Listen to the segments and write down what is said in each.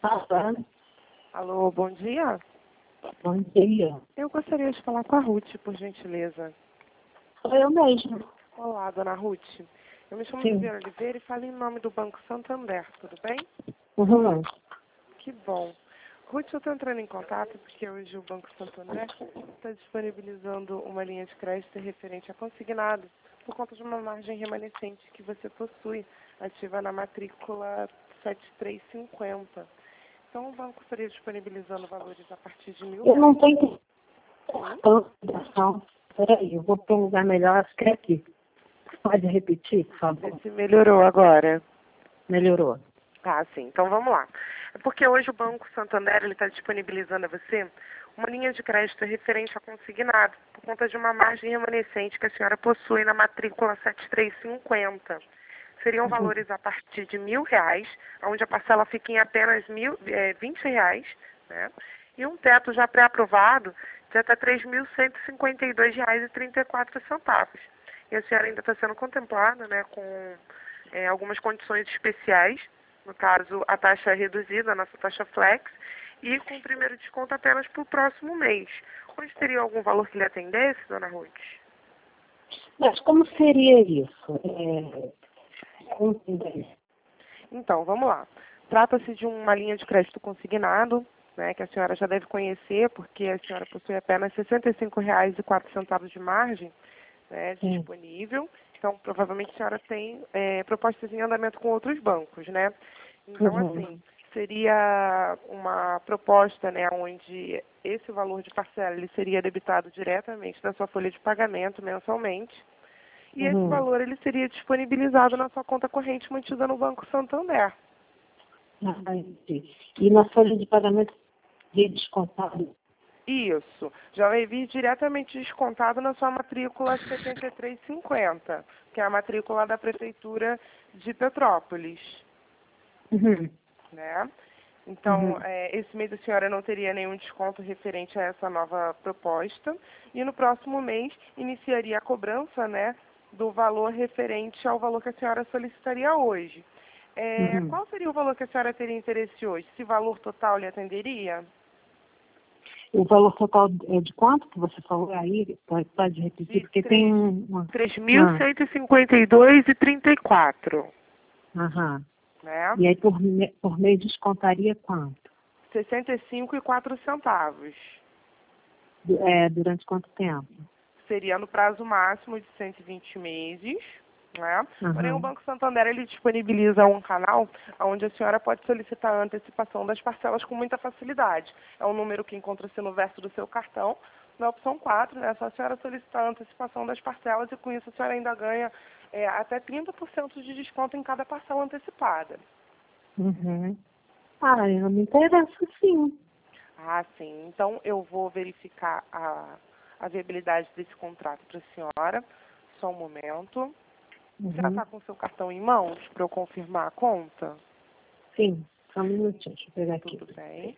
Alô, Alô, bom dia. bom dia. Eu gostaria de falar com a Ruth, por gentileza. Sou eu mesmo. Olá, dona Ruth. Eu me chamo Sim. Viviane Oliveira e falo em nome do Banco Santander, tudo bem? Uhum. Que bom. Ruth, eu estou entrando em contato porque hoje o Banco Santander está disponibilizando uma linha de crédito referente a consignado por conta de uma margem remanescente que você possui, ativa na matrícula 7350. Então, o banco estaria disponibilizando valores a partir de R$ 1.000. Eu não estou entendendo Sim. a ligação. Peraí, eu vou para um lugar melhor. Acho que é aqui. Pode repetir, por favor? Vê se melhorou agora. Melhorou. Ah, sim. Então vamos lá. É porque hoje o Banco Santander está disponibilizando a você uma linha de crédito referente a consignado, por conta de uma margem remanescente que a senhora possui na matrícula 7350. Seriam valores a partir de R$ 1.000, onde a parcela fica em apenas R$ 20, né? E um teto já pré-aprovado de até R$ 3.152,34. E a senhora ainda está sendo contemplada, né, com algumas condições especiais. No caso, a taxa é reduzida, a nossa taxa flex, e com o primeiro desconto apenas para o próximo mês. Onde teria algum valor que lhe atendesse, dona Ruth? Mas como seria isso? Como seria? Então, vamos lá. Trata-se de uma linha de crédito consignado, né, que a senhora já deve conhecer, porque a senhora possui apenas R$ 65,04 de margem, né, Sim. disponível. Então, provavelmente a senhora tem propostas em andamento com outros bancos, né? Então, assim, seria uma proposta, né, onde esse valor de parcela ele seria debitado diretamente da sua folha de pagamento mensalmente. E esse valor ele seria disponibilizado na sua conta corrente mantida no Banco Santander. Ah, entendi. E na folha de pagamento de descontado? Isso. Já vai vir diretamente descontado na sua matrícula 7350, que é a matrícula da Prefeitura de Petrópolis, Uhum. né? Então, esse mês a senhora não teria nenhum desconto referente a essa nova proposta. E no próximo mês iniciaria a cobrança, né, do valor referente ao valor que a senhora solicitaria hoje. Qual seria o valor que a senhora teria interesse hoje? Esse valor total lhe atenderia? O valor total é de quanto que você falou aí? Pode repetir, porque tem uma... R$ 3.152,34, Aham. né? E aí por mês descontaria quanto? R$ 65,04. Durante quanto tempo? Seria no prazo máximo de 120 meses, né? Porém, o Aham. Banco Santander ele disponibiliza um canal onde a senhora pode solicitar a antecipação das parcelas com muita facilidade. É um número que encontra-se no verso do seu cartão. Na opção 4, né, é só a senhora solicitar a antecipação das parcelas e com isso a senhora ainda ganha até 30% de desconto em cada parcela antecipada. Uhum. Ah, eu me interesso sim. Ah, sim. Então, eu vou verificar a viabilidade desse contrato para a senhora. Só um momento. A senhora está com o seu cartão em mãos para eu confirmar a conta? Sim, só um minutinho, deixa eu pegar aqui. Tudo bem.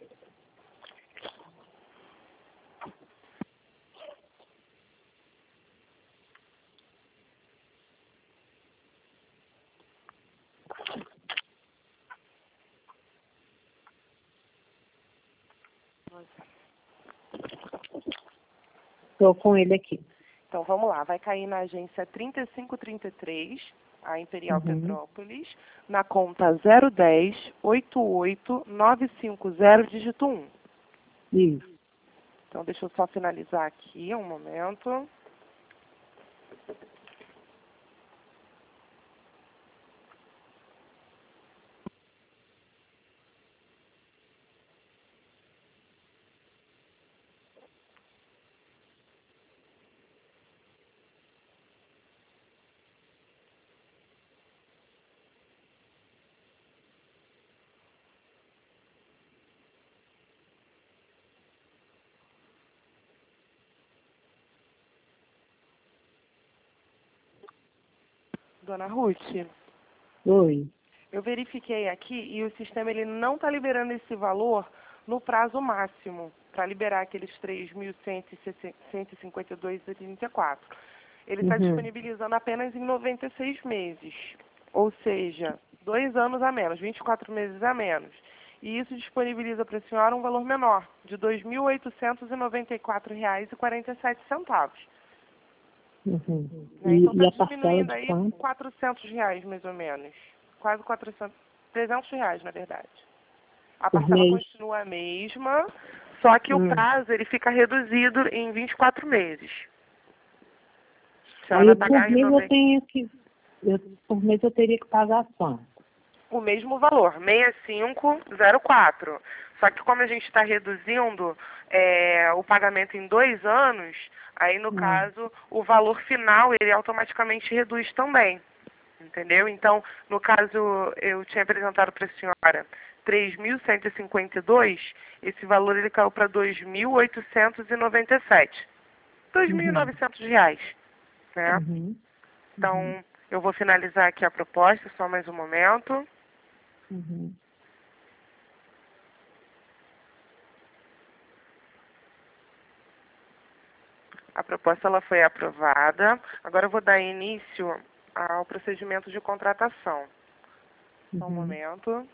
Estou com ele aqui. Então, vamos lá. Vai cair na agência 3533, a Imperial Petrópolis, na conta 010-88950, dígito 1. Isso. Então, deixa eu só finalizar aqui, um momento. Dona Ruth, Oi. eu verifiquei aqui e o sistema ele não está liberando esse valor no prazo máximo para liberar aqueles 3.152,34. Ele está disponibilizando apenas em 96 meses, ou seja, 2 anos a menos, 24 meses a menos. E isso disponibiliza para a senhora um valor menor, de R$ 2.894,47. Uhum. Né? Então E está a parcela diminuindo de aí quanto? R$ 400, mais ou menos. Quase 400, R$ 300, na verdade. A Por parcela mês? continua a mesma, só que o prazo ele fica reduzido em 24 meses. A senhora Aí vai por pagar em mês eu 90, tenho que. Por mês eu teria que pagar quanto? o mesmo valor, 6504. Só que como a gente está reduzindo o pagamento em 2 anos, aí no caso o valor final ele automaticamente reduz também. Entendeu? Então, no caso, eu tinha apresentado para a senhora 3.152, esse valor ele caiu para 2.897. R$ 2.900, né? Uhum. Então, eu vou finalizar aqui a proposta, só mais um momento. Uhum. A proposta ela foi aprovada. Agora eu vou dar início ao procedimento de contratação. Só um momento.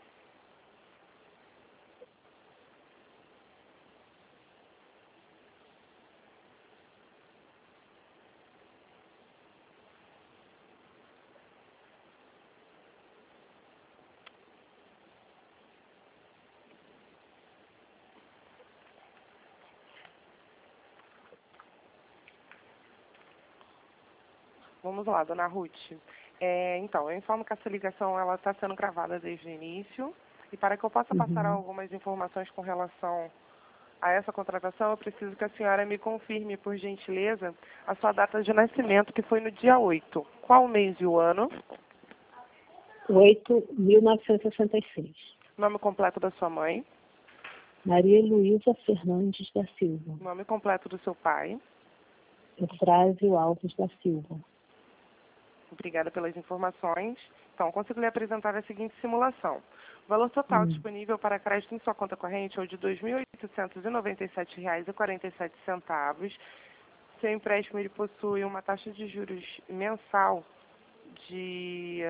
Vamos lá, dona Ruth. Então, eu informo que essa ligação ela está sendo gravada desde o início. E para que eu possa passar algumas informações com relação a essa contratação, eu preciso que a senhora me confirme, por gentileza, a sua data de nascimento, que foi no dia 8. Qual o mês e o ano? 1966. Nome completo da sua mãe? Maria Luísa Fernandes da Silva. Nome completo do seu pai? Eufrásio Alves da Silva. Obrigada pelas informações. Então, consigo lhe apresentar a seguinte simulação. O valor total disponível para crédito em sua conta corrente é o de R$ 2.897,47. Seu empréstimo ele possui uma taxa de juros mensal de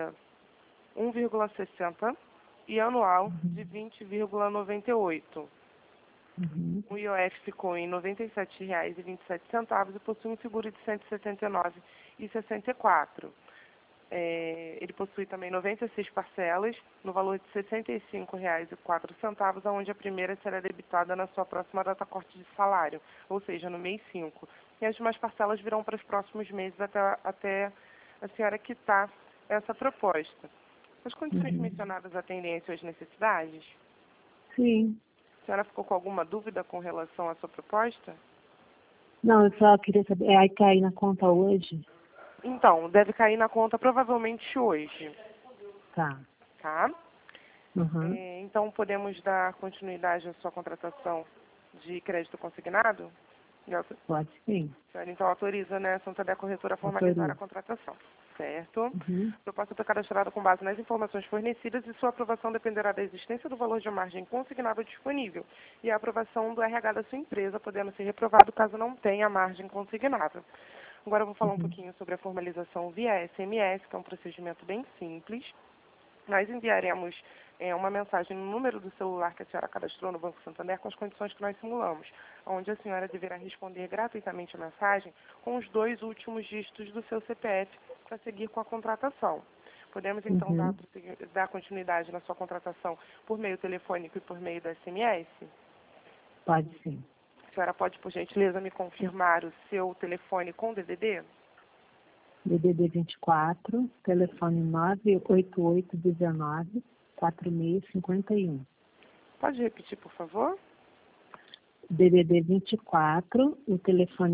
1,60 e anual de 20,98. O IOF ficou em R$ 97,27 e possui um seguro de R$ 179,64. Ele possui também 96 parcelas, no valor de R$ 65,04, onde a primeira será debitada na sua próxima data corte de salário, ou seja, no mês 5. E as demais parcelas virão para os próximos meses até a senhora quitar essa proposta. As condições mencionadas atendem às suas necessidades? Sim. A senhora ficou com alguma dúvida com relação à sua proposta? Não, eu só queria saber. Aí cai na conta hoje? Então, deve cair na conta provavelmente hoje. Tá. Tá? Uhum. Então, podemos dar continuidade à sua contratação de crédito consignado? Pode sim. A senhora, então, autoriza, né, a Santander Corretora a formalizar a contratação. Certo? A proposta foi cadastrada com base nas informações fornecidas e sua aprovação dependerá da existência do valor de margem consignável disponível e a aprovação do RH da sua empresa, podendo ser reprovado caso não tenha margem consignável. Agora eu vou falar um pouquinho sobre a formalização via SMS, que é um procedimento bem simples. Nós enviaremos uma mensagem no número do celular que a senhora cadastrou no Banco Santander com as condições que nós simulamos, onde a senhora deverá responder gratuitamente a mensagem com os 2 últimos dígitos do seu CPF para seguir com a contratação. Podemos, então, dar continuidade na sua contratação por meio telefônico e por meio da SMS? Pode sim. A senhora pode, por gentileza, me confirmar o seu telefone com DDD? DDD 24, telefone 98819-4651. Pode repetir, por favor? DDD 24, o telefone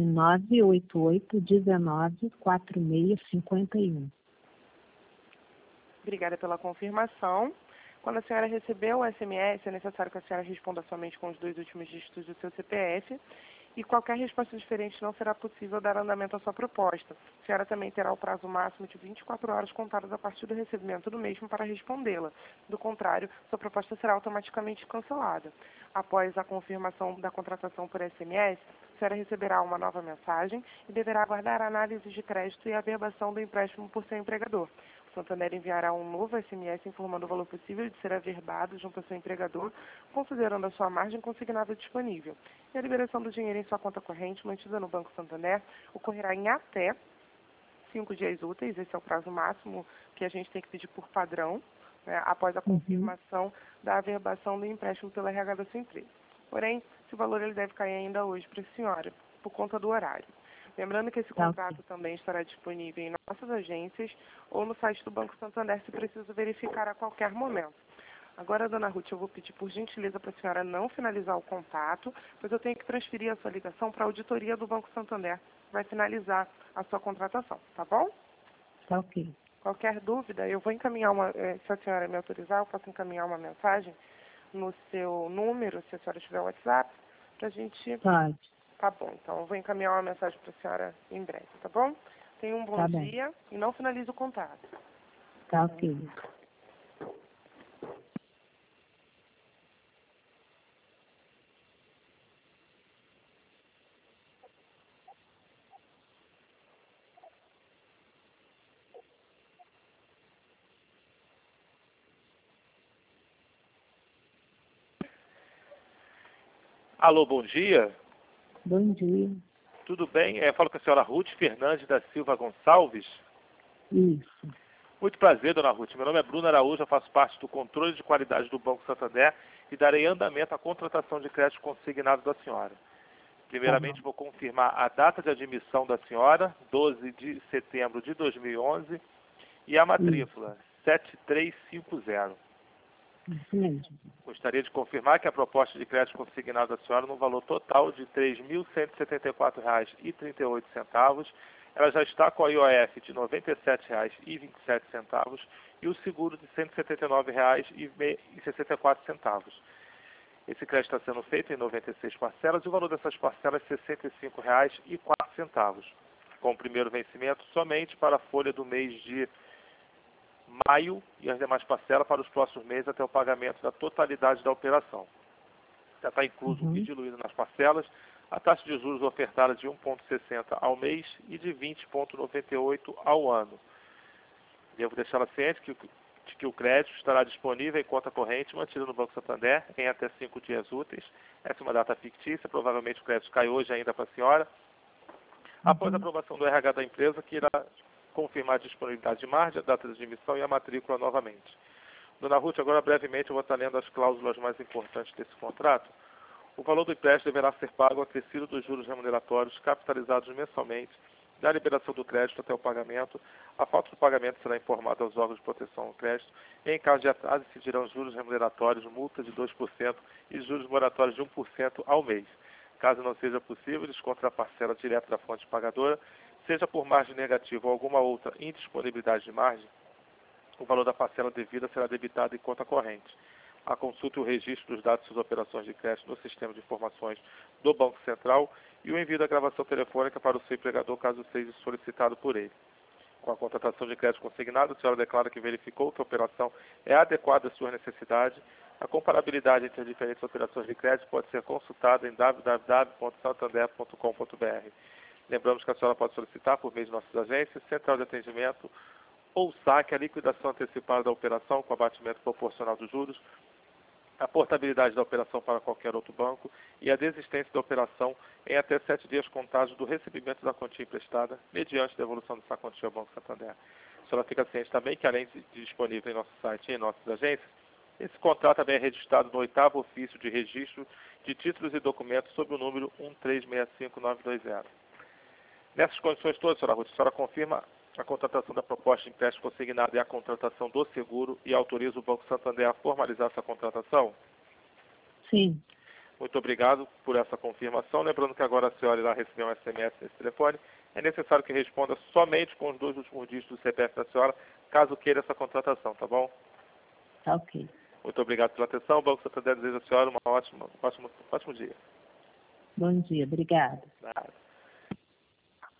98819-4651. Obrigada pela confirmação. Quando a senhora receber o SMS, é necessário que a senhora responda somente com os 2 últimos dígitos do seu CPF e qualquer resposta diferente não será possível dar andamento à sua proposta. A senhora também terá o prazo máximo de 24 horas contadas a partir do recebimento do mesmo para respondê-la. Do contrário, sua proposta será automaticamente cancelada. Após a confirmação da contratação por SMS, senhora receberá uma nova mensagem e deverá aguardar a análise de crédito e a averbação do empréstimo por seu empregador. O Santander enviará um novo SMS informando o valor possível de ser averbado junto ao seu empregador, considerando a sua margem consignável disponível. E a liberação do dinheiro em sua conta corrente, mantida no Banco Santander, ocorrerá em até 5 dias úteis. Esse é o prazo máximo que a gente tem que pedir por padrão, né, após a confirmação da averbação do empréstimo pela RH da sua empresa. Porém, esse valor ele deve cair ainda hoje para a senhora, por conta do horário. Lembrando que esse contrato também estará disponível em nossas agências ou no site do Banco Santander, se preciso verificar a qualquer momento. Agora, dona Ruth, eu vou pedir por gentileza para a senhora não finalizar o contato, pois eu tenho que transferir a sua ligação para a auditoria do Banco Santander, que vai finalizar a sua contratação, tá bom? Tá ok. Qualquer dúvida, eu vou encaminhar se a senhora me autorizar, eu posso encaminhar uma mensagem no seu número, se a senhora tiver o WhatsApp, para a gente... Pode. Tá bom, então eu vou encaminhar uma mensagem para a senhora em breve, tá bom? Tenha um bom dia e não finalize o contato. Tá ok. Alô, bom dia. Bom dia. Tudo bem? Falo com a senhora Ruth Fernandes da Silva Gonçalves. Isso. Muito prazer, dona Ruth. Meu nome é Bruno Araújo, eu faço parte do controle de qualidade do Banco Santander e darei andamento à contratação de crédito consignado da senhora. Primeiramente, vou confirmar a data de admissão da senhora, 12 de setembro de 2011, e a matrícula, 7350. Isso mesmo. Gostaria de confirmar que a proposta de crédito consignado da senhora no valor total de R$ 3.174,38, ela já está com a IOF de R$ 97,27 e o seguro de R$ 179,64. Esse crédito está sendo feito em 96 parcelas e o valor dessas parcelas é R$ 65,04, com o primeiro vencimento somente para a folha do mês de maio e as demais parcelas para os próximos meses até o pagamento da totalidade da operação. Já está incluso e diluído nas parcelas a taxa de juros ofertada de 1,60 ao mês e de 20,98 ao ano. Devo deixá-la ciente de que o crédito estará disponível em conta corrente mantida no Banco Santander em até 5 dias úteis. Essa é uma data fictícia, provavelmente o crédito cai hoje ainda para a senhora. Após a aprovação do RH da empresa, que irá confirmar a disponibilidade de margem, a data de admissão e a matrícula novamente. Dona Ruth, agora brevemente eu vou estar lendo as cláusulas mais importantes desse contrato. O valor do empréstimo deverá ser pago acrescido dos juros remuneratórios capitalizados mensalmente, da liberação do crédito até o pagamento. A falta do pagamento será informada aos órgãos de proteção ao crédito. Em caso de atraso, incidirão juros remuneratórios, multa de 2% e juros moratórios de 1% ao mês. Caso não seja possível, desconto da parcela direta da fonte pagadora, seja por margem negativa ou alguma outra indisponibilidade de margem, o valor da parcela devida será debitado em conta corrente. A consulta e o registro dos dados de suas operações de crédito no sistema de informações do Banco Central e o envio da gravação telefônica para o seu empregador, caso seja solicitado por ele. Com a contratação de crédito consignado, a senhora declara que verificou que a operação é adequada às suas necessidades. A comparabilidade entre as diferentes operações de crédito pode ser consultada em www.santander.com.br. Lembramos que a senhora pode solicitar, por meio de nossas agências, central de atendimento ou saque, a liquidação antecipada da operação com abatimento proporcional dos juros, a portabilidade da operação para qualquer outro banco e a desistência da operação em até 7 dias contados do recebimento da quantia emprestada, mediante devolução dessa quantia ao Banco Santander. A senhora fica ciente também que, além de disponível em nosso site e em nossas agências, esse contrato também é registrado no 8º ofício de registro de títulos e documentos sob o número 1365920. Nessas condições todas, senhora Ruth, a senhora confirma a contratação da proposta de empréstimo consignado e a contratação do seguro e autoriza o Banco Santander a formalizar essa contratação? Sim. Muito obrigado por essa confirmação. Lembrando que agora a senhora irá receber um SMS nesse telefone. É necessário que responda somente com os 2 últimos dígitos do CPF da senhora, caso queira essa contratação, tá bom? Tá ok. Muito obrigado pela atenção. O Banco Santander deseja à senhora um ótimo dia. Bom dia, obrigada. Nada.